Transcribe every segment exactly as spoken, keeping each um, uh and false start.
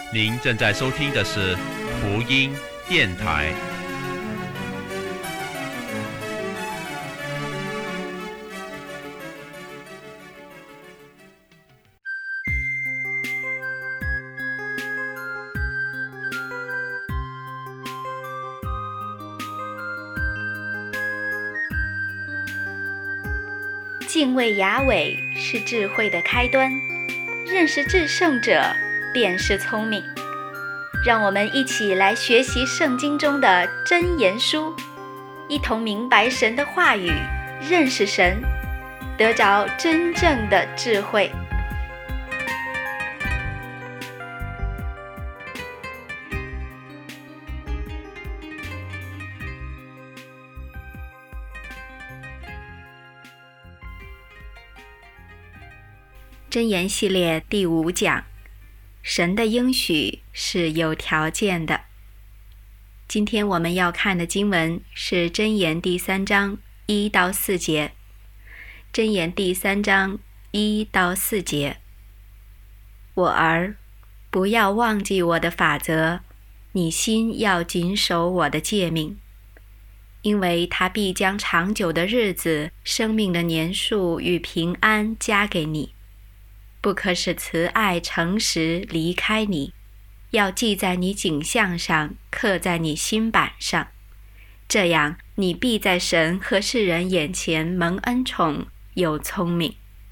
您正在收听的是福音电台。 敬畏雅伟是智慧的开端，认识至圣者便是聪明。让我们一起来学习圣经中的箴言书，一同明白神的话语，认识神，得着真正的智慧。箴言系列第五讲，神的应许是有条件的。今天我们要看的经文是箴言第三章一到四节。箴言第三章一到四节，我儿，不要忘记我的法则，你心要谨守我的诫命，因为他必将长久的日子、生命的年数与平安加给你。不可使慈爱诚实离开你，要记在你颈项上，刻在你心板上。这样，你必在神和世人眼前蒙恩宠，有聪明。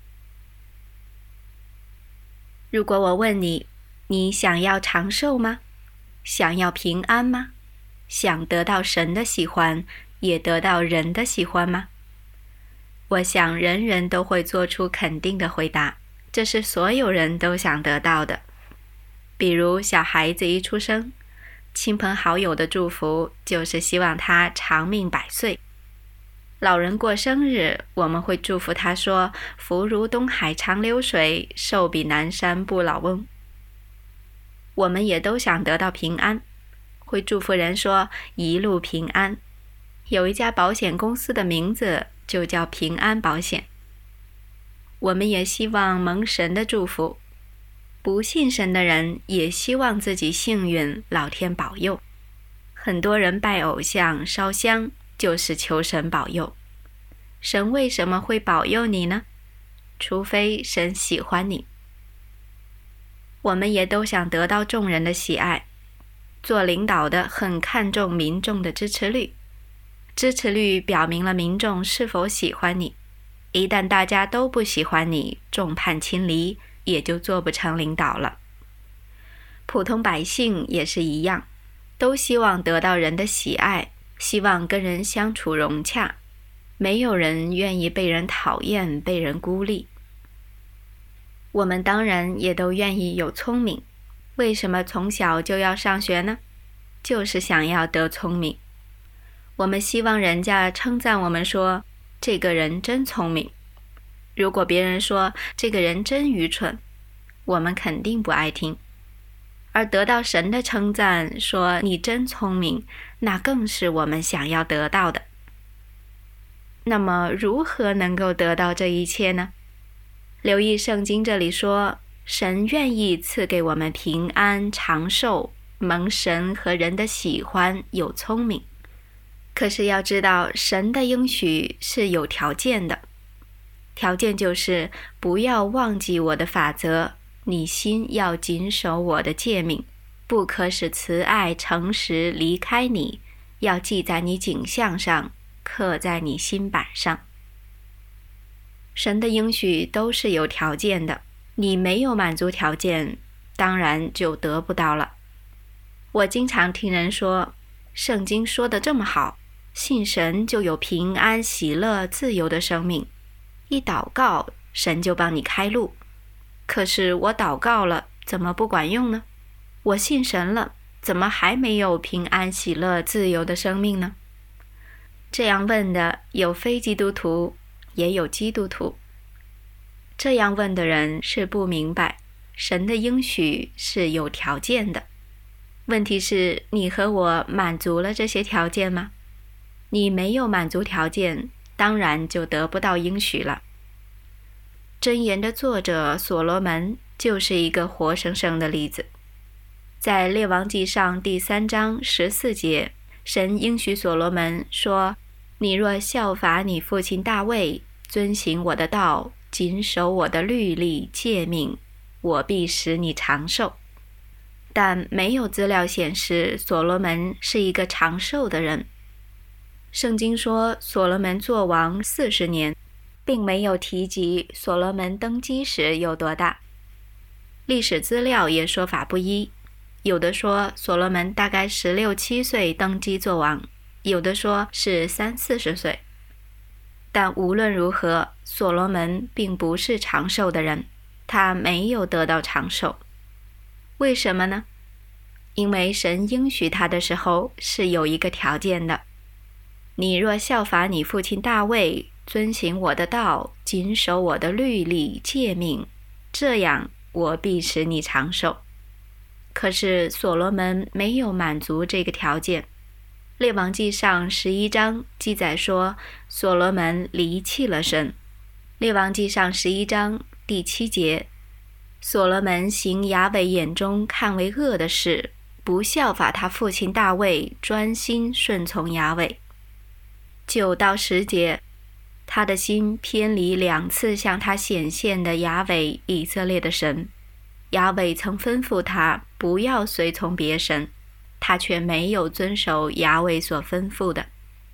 如果我问你，你想要长寿吗？想要平安吗？想得到神的喜欢，也得到人的喜欢吗？我想人人都会做出肯定的回答。这是所有人都想得到的。比如小孩子一出生，亲朋好友的祝福就是希望他长命百岁。老人过生日，我们会祝福他说，福如东海长流水，寿比南山不老翁。我们也都想得到平安，会祝福人说一路平安。有一家保险公司的名字就叫平安保险。我们也希望蒙神的祝福，不信神的人也希望自己幸运，老天保佑。很多人拜偶像烧香，就是求神保佑。神为什么会保佑你呢？除非神喜欢你。我们也都想得到众人的喜爱，做领导的很看重民众的支持率，支持率表明了民众是否喜欢你。一旦大家都不喜欢你，众叛亲离，也就做不成领导了。普通百姓也是一样，都希望得到人的喜爱，希望跟人相处融洽，没有人愿意被人讨厌，被人孤立。我们当然也都愿意有聪明，为什么从小就要上学呢？就是想要得聪明。我们希望人家称赞我们说，这个人真聪明。如果别人说这个人真愚蠢，我们肯定不爱听。而得到神的称赞，说你真聪明，那更是我们想要得到的。那么如何能够得到这一切呢？留意圣经这里说，神愿意赐给我们平安长寿，蒙神和人的喜欢，有聪明。可是要知道，神的应许是有条件的。条件就是不要忘记我的法则，你心要谨守我的诫命，不可使慈爱诚实离开你，要记在你颈项上，刻在你心板上。神的应许都是有条件的，你没有满足条件，当然就得不到了。我经常听人说，圣经说得这么好，信神就有平安、喜乐、自由的生命。一祷告，神就帮你开路。可是我祷告了，怎么不管用呢？我信神了，怎么还没有平安、喜乐、自由的生命呢？这样问的有非基督徒，也有基督徒。这样问的人是不明白，神的应许是有条件的。问题是，你和我满足了这些条件吗？你没有满足条件，当然就得不到应许了。箴言的作者所罗门就是一个活生生的例子。 在列王纪上第三章十四节，神应许所罗门说：你若效法你父亲大卫，遵行我的道，谨守我的律例诫命，我必使你长寿。但没有资料显示所罗门是一个长寿的人。圣经说所罗门作王四十年，并没有提及所罗门登基时有多大。历史资料也说法不一，有的说所罗门大概十六七岁登基作王，有的说是三四十岁。但无论如何，所罗门并不是长寿的人，他没有得到长寿。为什么呢？因为神应许他的时候是有一个条件的：你若效法你父亲大卫，遵行我的道，谨守我的律例诫命，这样我必使你长寿。可是所罗门没有满足这个条件。列王纪上十一章记载说，所罗门离弃了神。列王纪上十一章第七节，所罗门行亚伟眼中看为恶的事，不效法他父亲大卫，专心顺从亚伟。九到十节，他的心偏离两次向他显现的亚伟以色列的神。亚伟曾吩咐他不要随从别神，他却没有遵守亚伟所吩咐的。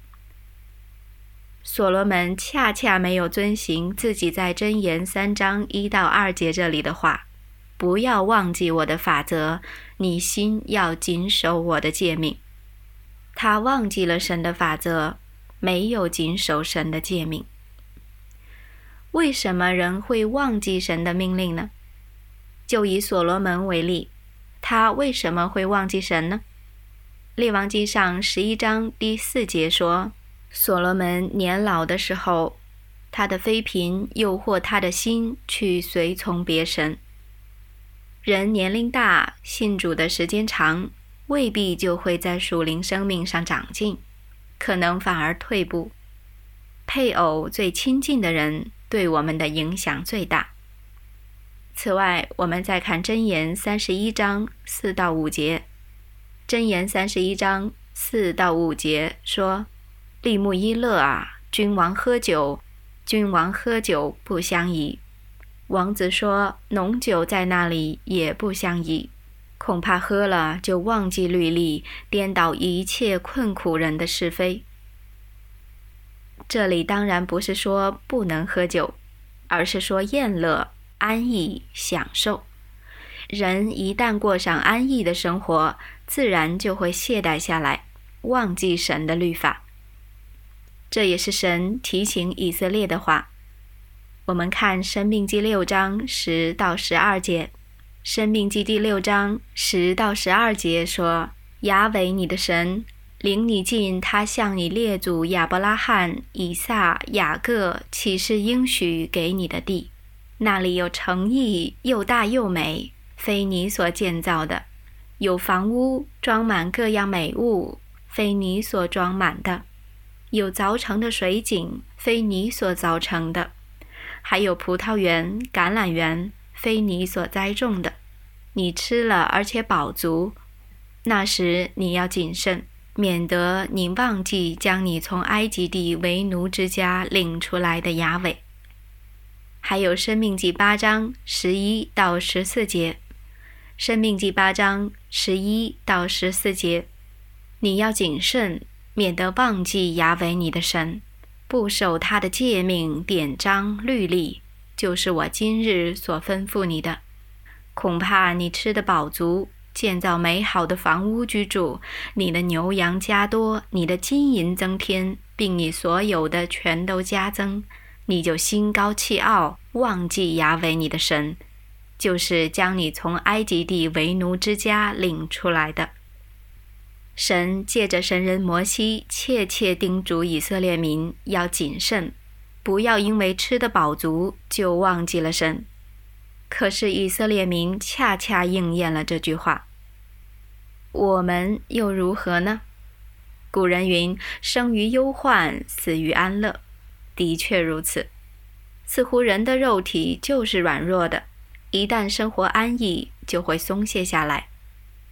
所罗门恰恰没有遵行自己在箴言三章一到二节这里的话：不要忘记我的法则，你心要谨守我的诫命。他忘记了神的法则，没有谨守神的诫命。为什么人会忘记神的命令呢？就以所罗门为例，他为什么会忘记神呢？列王纪上十一章第四节说，所罗门年老的时候，他的妃嫔诱惑他的心去随从别神。人年龄大，信主的时间长，未必就会在属灵生命上长进，可能反而退步。配偶最亲近的人对我们的影响最大。此外，我们再看箴言三十一章四到五节。箴言三十一章四到五节说：利木伊勒啊，君王喝酒，君王喝酒不相宜。王子说：浓酒在那里也不相宜，恐怕喝了就忘记律例，颠倒一切困苦人的是非。这里当然不是说不能喝酒，而是说宴乐、安逸、享受。人一旦过上安逸的生活，自然就会懈怠下来，忘记神的律法。这也是神提醒以色列的话。我们看申命记六章十到十二节。申命记第六章十到十二节说：亚伟你的神领你进他向你列祖亚伯拉罕、以撒、雅各起誓应许给你的地，那里有城邑，又大又美，非你所建造的；有房屋装满各样美物，非你所装满的；有凿成的水井，非你所凿成的；还有葡萄园、橄榄园，非你所栽种的。你吃了而且饱足，那时你要谨慎，免得你忘记将你从埃及地为奴之家领出来的亚伟。还有申命记八章十一到十四节。申命记八章十一到十四节，你要谨慎，免得忘记亚伟你的神，不守他的诫命、典章、律例，就是我今日所吩咐你的。恐怕你吃得饱足，建造美好的房屋居住，你的牛羊加多，你的金银增添，并你所有的全都加增，你就心高气傲，忘记亚伟你的神，就是将你从埃及地为奴之家领出来的。神借着神人摩西切切叮嘱以色列民要谨慎，不要因为吃得饱足就忘记了神。可是以色列民恰恰应验了这句话。我们又如何呢？古人云：生于忧患，死于安乐。的确如此，似乎人的肉体就是软弱的，一旦生活安逸，就会松懈下来。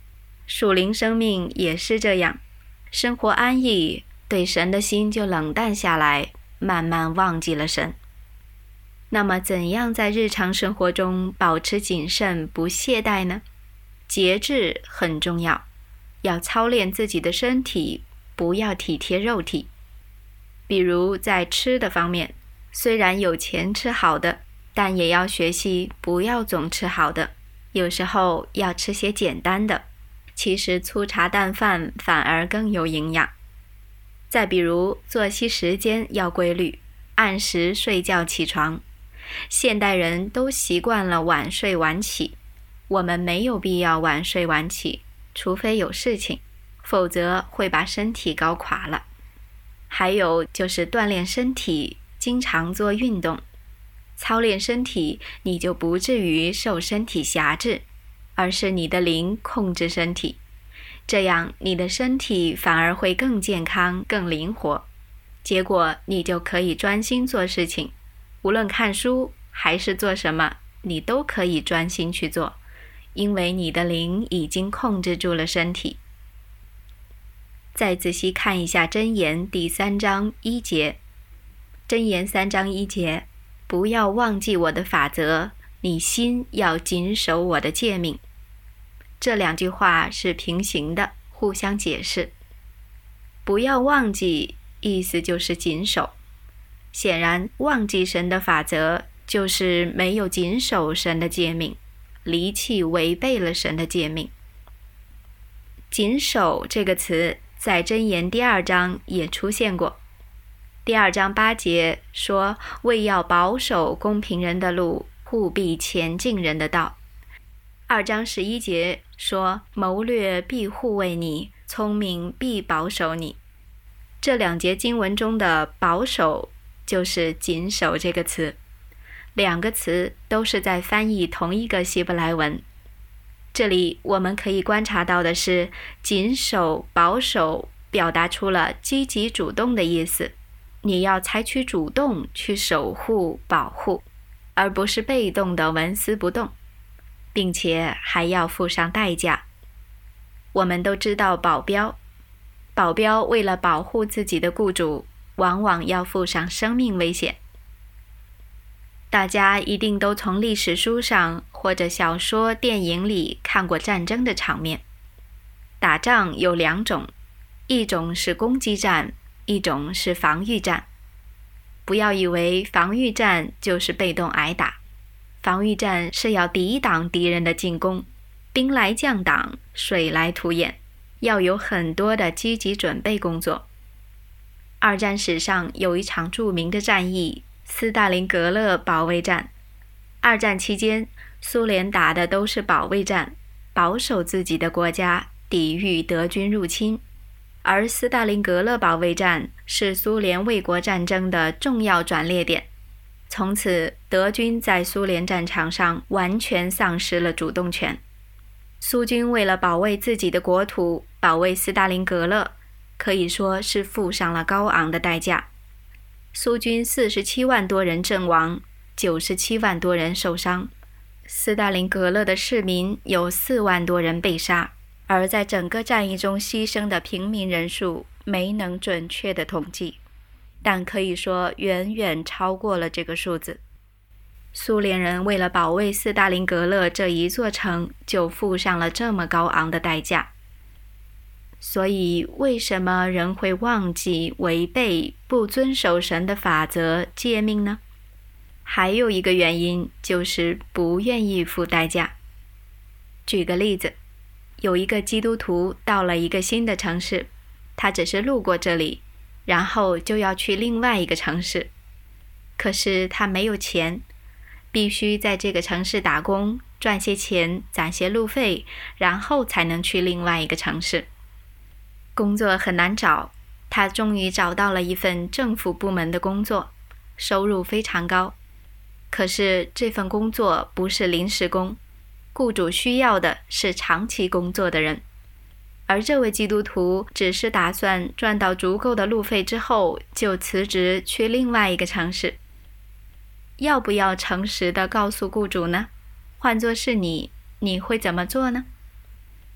属灵生命也是这样，生活安逸，对神的心就冷淡下来，慢慢忘记了神。那么怎样在日常生活中保持谨慎不懈怠呢？节制很重要，要操练自己的身体，不要体贴肉体。比如在吃的方面，虽然有钱吃好的，但也要学习不要总吃好的，有时候要吃些简单的，其实粗茶淡饭反而更有营养。再比如作息时间要规律，按时睡觉起床。现代人都习惯了晚睡晚起，我们没有必要晚睡晚起，除非有事情，否则会把身体搞垮了。还有就是锻炼身体，经常做运动。操练身体，你就不至于受身体辖制，而是你的灵控制身体，这样你的身体反而会更健康、更灵活，结果你就可以专心做事情，无论看书还是做什么，你都可以专心去做，因为你的灵已经控制住了身体。再仔细看一下箴言第三章一节，箴言三章一节，不要忘记我的法则，你心要谨守我的诫命。这两句话是平行的，互相解释。不要忘记，意思就是谨守。显然，忘记神的法则，就是没有谨守神的诫命，离弃违背了神的诫命。谨守这个词在箴言第二章也出现过。第二章八节说，为要保守公平人的路，护庇前进人的道。二章十一节说，谋略必护卫你，聪明必保守你。这两节经文中的保守就是谨守这个词，两个词都是在翻译同一个希伯来文。这里我们可以观察到的是，谨守、保守表达出了积极主动的意思，你要采取主动去守护、保护，而不是被动的纹丝不动，并且还要付上代价。我们都知道保镖，保镖为了保护自己的雇主，往往要付上生命危险。大家一定都从历史书上或者小说、电影里看过战争的场面。打仗有两种，一种是攻击战，一种是防御战。不要以为防御战就是被动挨打，防御战是要抵挡敌人的进攻，兵来将挡，水来土掩，要有很多的积极准备工作。二战史上有一场著名的战役，斯大林格勒保卫战。二战期间，苏联打的都是保卫战，保守自己的国家，抵御德军入侵。而斯大林格勒保卫战是苏联卫国战争的重要转捩点。从此，德军在苏联战场上完全丧失了主动权。苏军为了保卫自己的国土，保卫斯大林格勒，可以说是付上了高昂的代价。苏军四十七万多人阵亡，九十七万多人受伤。斯大林格勒的市民有四万多人被杀，而在整个战役中牺牲的平民人数没能准确的统计，但可以说远远超过了这个数字。苏联人为了保卫斯大林格勒这一座城，就付上了这么高昂的代价。所以，为什么人会忘记、违背、不遵守神的法则、诫命呢？还有一个原因，就是不愿意付代价。举个例子，有一个基督徒到了一个新的城市，他只是路过这里，然后就要去另外一个城市。可是他没有钱，必须在这个城市打工，赚些钱，攒些路费，然后才能去另外一个城市。工作很难找，他终于找到了一份政府部门的工作，收入非常高。可是这份工作不是临时工，雇主需要的是长期工作的人。而这位基督徒只是打算赚到足够的路费之后，就辞职去另外一个城市。要不要诚实地告诉雇主呢？换作是你，你会怎么做呢？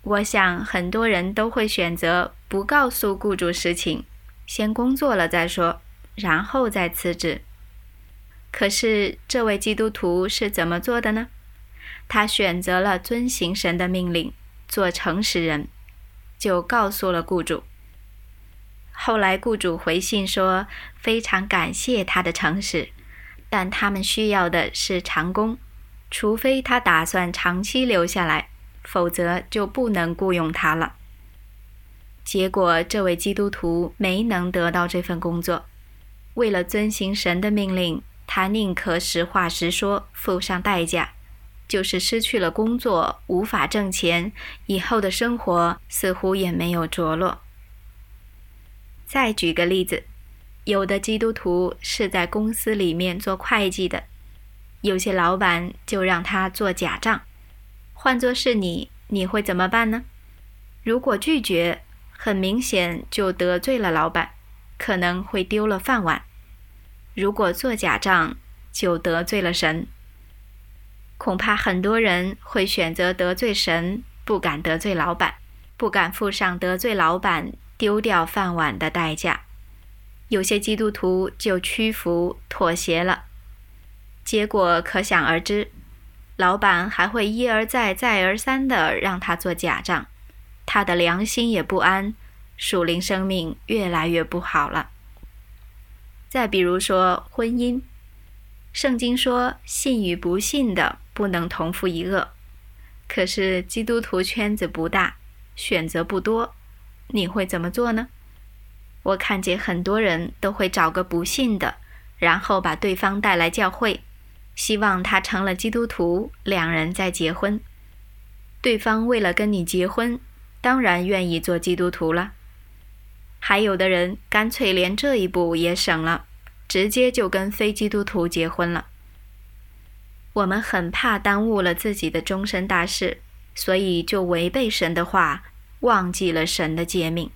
我想很多人都会选择不告诉雇主实情，先工作了再说，然后再辞职。可是这位基督徒是怎么做的呢？他选择了遵行神的命令，做诚实人，就告诉了雇主。后来雇主回信说，非常感谢他的诚实，但他们需要的是长工，除非他打算长期留下来，否则就不能雇佣他了。结果这位基督徒没能得到这份工作，为了遵行神的命令，他宁可实话实说，付上代价，就是失去了工作，无法挣钱，以后的生活似乎也没有着落。再举个例子，有的基督徒是在公司里面做会计的，有些老板就让他做假账。换作是你，你会怎么办呢？如果拒绝，很明显就得罪了老板，可能会丢了饭碗。如果做假账，就得罪了神。恐怕很多人会选择得罪神，不敢得罪老板，不敢付上得罪老板丢掉饭碗的代价。有些基督徒就屈服妥协了，结果可想而知，老板还会一而再再而三地让他做假账，他的良心也不安，属灵生命越来越不好了。再比如说婚姻，圣经说信与不信的不能同负一轭，可是基督徒圈子不大，选择不多，你会怎么做呢？我看见很多人都会找个不信的，然后把对方带来教会，希望他成了基督徒，两人再结婚。对方为了跟你结婚，当然愿意做基督徒了。还有的人干脆连这一步也省了，直接就跟非基督徒结婚了。我们很怕耽误了自己的终身大事，所以就违背神的话，忘记了神的诫命。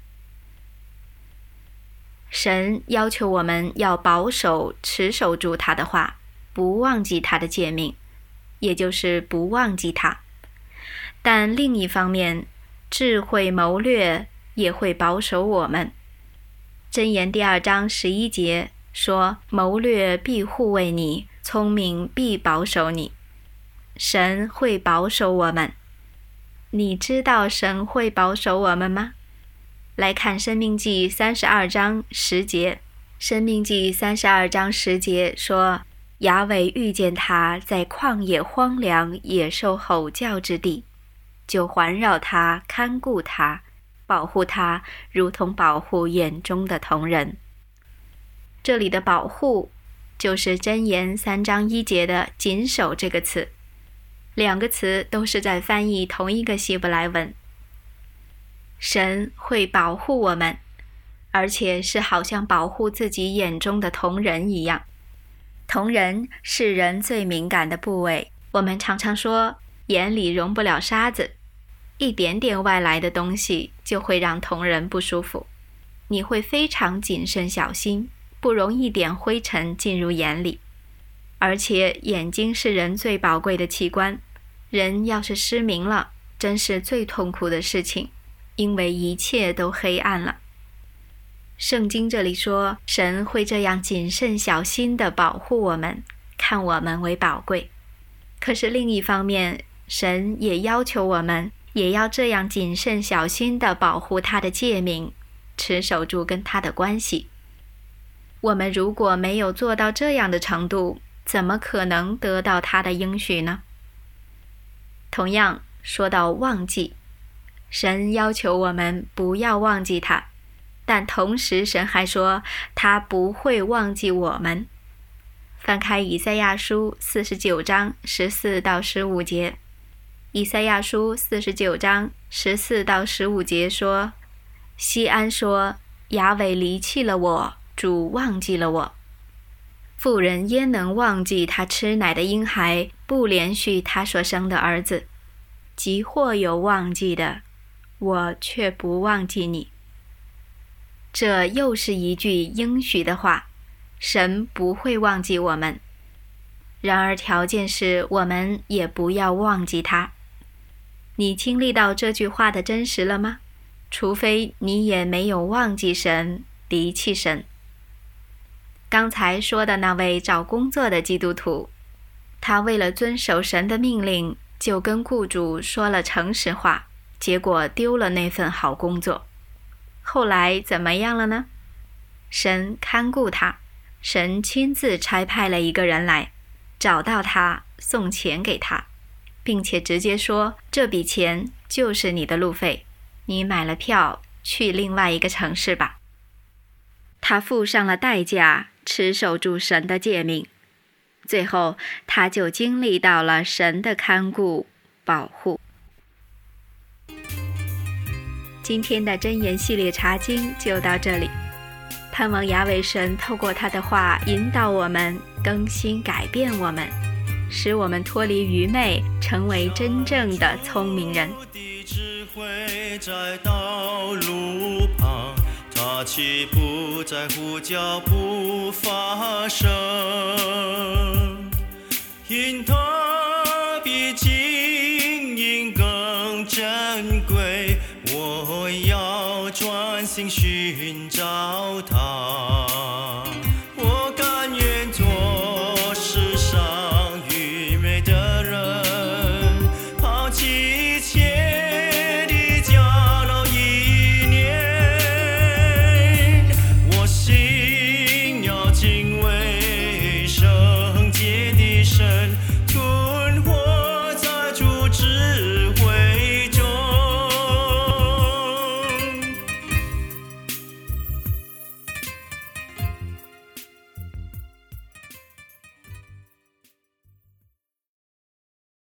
神要求我们要保守持守住他的话，不忘记他的诫命，也就是不忘记他。但另一方面，智慧谋略也会保守我们。箴言第二章十一节说，谋略必护卫你，聪明必保守你。神会保守我们。你知道神会保守我们吗？来看申命记三十二章十节。申命记三十二章十节说，雅伟遇见他在旷野荒凉野兽吼叫之地，就环绕他，看顾他，保护他，如同保护眼中的瞳人。这里的保护就是箴言三章一节的谨守这个词，两个词都是在翻译同一个希伯来文。神会保护我们，而且是好像保护自己眼中的瞳人一样。瞳人是人最敏感的部位，我们常常说眼里容不了沙子，一点点外来的东西就会让瞳人不舒服。你会非常谨慎小心，不容一点灰尘进入眼里。而且眼睛是人最宝贵的器官，人要是失明了，真是最痛苦的事情，因为一切都黑暗了。圣经这里说，神会这样谨慎小心地保护我们，看我们为宝贵。可是另一方面，神也要求我们也要这样谨慎小心地保护他的诫命，持守住跟他的关系。我们如果没有做到这样的程度，怎么可能得到他的应许呢？同样说到忘记，神要求我们不要忘记他，但同时神还说他不会忘记我们。翻开以赛亚书四十九章十四到十五节。以赛亚书四十九章十四到十五节说，西安说，雅伟离弃了我，主忘记了我。妇人焉能忘记她吃奶的婴孩，不连续她所生的儿子？即或有忘记的，我却不忘记你。这又是一句应许的话，神不会忘记我们。然而条件是我们也不要忘记他。 你经历到这句话的真实了吗？除非你也没有忘记神，离弃神。刚才说的那位找工作的基督徒，他为了遵守神的命令，就跟雇主说了诚实话，结果丢了那份好工作。后来怎么样了呢？神看顾他，神亲自差派了一个人来，找到他，送钱给他，并且直接说，这笔钱就是你的路费，你买了票去另外一个城市吧。他付上了代价，持守住神的诫命，最后他就经历到了神的看顾保护。今天的箴言系列查经就到这里，盼望雅伟神透过他的话引导我们，更新改变我们，使我们脱离愚昧，成为真正的聪明人。 他岂不在乎脚步发声？因他比金银更珍贵，我要专心寻找他。我甘愿做世上愚昧的人，抛弃一切敬畏